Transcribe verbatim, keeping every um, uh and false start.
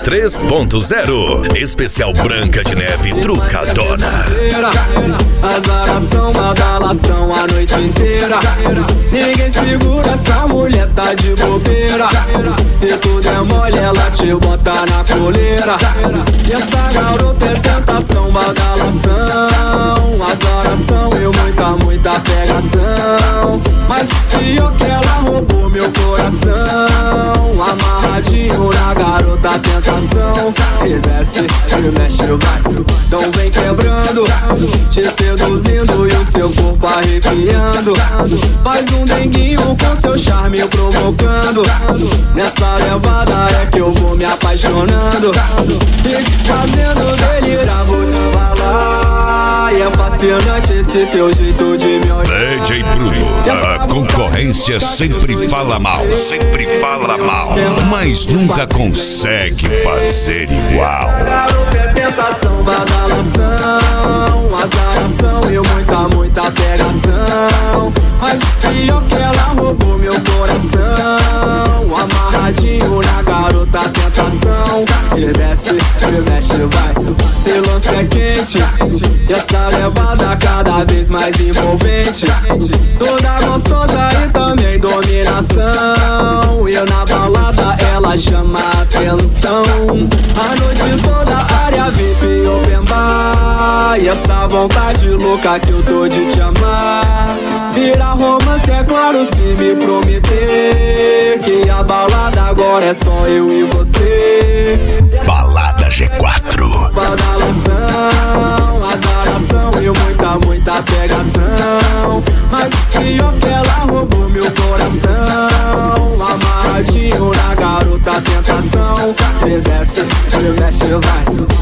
três ponto zero. Especial Branca de Neve Trucadona. Azaração, badalação a noite inteira. Ninguém segura, essa mulher tá de bobeira. Se tu der mole, ela te bota na coleira. E essa garota é tentação, badalação, azaração e muita, muita pegação. Mas pior que ela roubou meu coração. Amarradinho na garota, tentação. E desce, e mexe, vai. Então vem quebrando, te seduzindo e o seu corpo arrepiando. Faz um denguinho com seu charme provocando. Nessa levada é que eu vou me apaixonando e te fazendo delirar, vou te falar. E é fascinante esse teu jeito de me olhar. D J Bruno, a concorrência sempre fala mal, sempre fala mal, mas nunca consegue fazer igual. Tentação, badalação, azaração e muita, muita pegação. Mas pior que ela roubou meu coração. Amarradinho na garota, tentação. E desce, e mexe, vai. Esse lance é quente e essa levada cada vez mais envolvente. Toda gostosa e também dominação. E na balada ela chama atenção. A noite toda área V I P open bar. E essa vontade louca que eu tô de te amar. Vira romance, é claro, se me prometer que a balada agora é só eu e você. Balada G quatro. Badalação, azaração e muita, muita pegação. Mas pior que ela roubou meu coração. Amarradinho na garota, tentação. E desce, e mexe, vai.